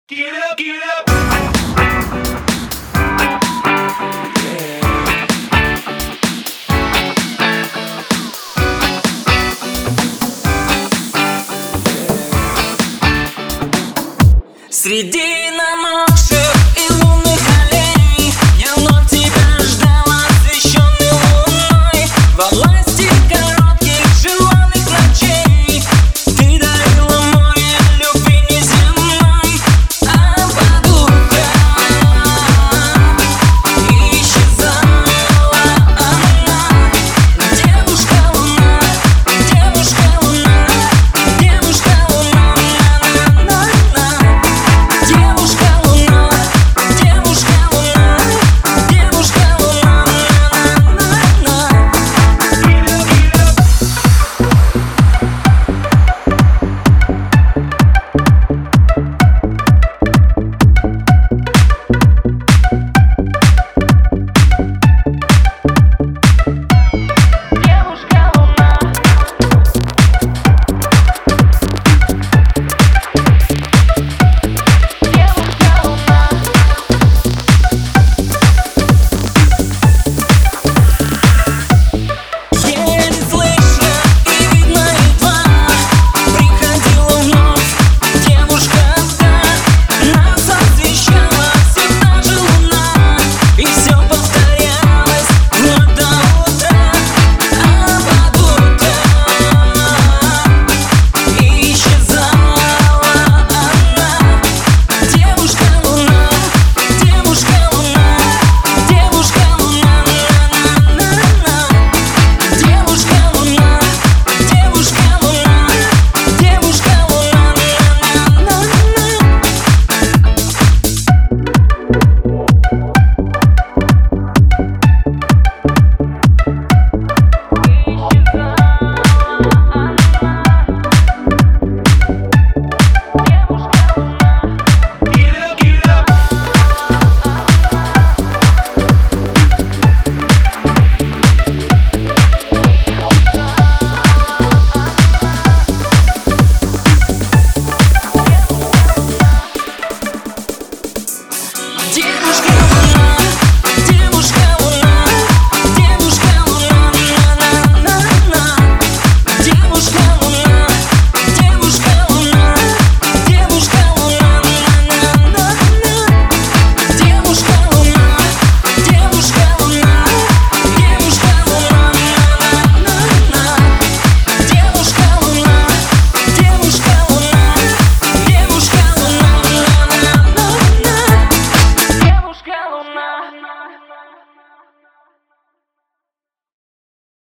Get up, get up. Среди намокших и лунных аллей я вновь тебя ждал, освещенный луной. Во власти коротких желанных ночей ты дарила море любви неземной. А под утро исчезала она. Девушка луна, девушка луна, девушка луна, на-на-на. Девушка луна, девушка луна, девушка луна, на-на-на. Девушка луна. Еле слышно и видно едва приходила вновь девушка, да. Нас освещала всегда же луна, и все повторялось вновь до утра. А под утро исчезала она. Девушка луна, девушка луна, девушка луна, на-на-на. Девушка луна, девушка луна, девушка луна, на-на-на. Get up, get up. Девушка луна, девушка луна, девушка луна, на-на-на-на. Девушка луна, девушка луна, девушка луна, на-на-на-на. Девушка луна, девушка луна, девушка луна, на-на-на-на. Девушка луна, девушка луна, девушка луна, на-на-на-на. Девушка луна.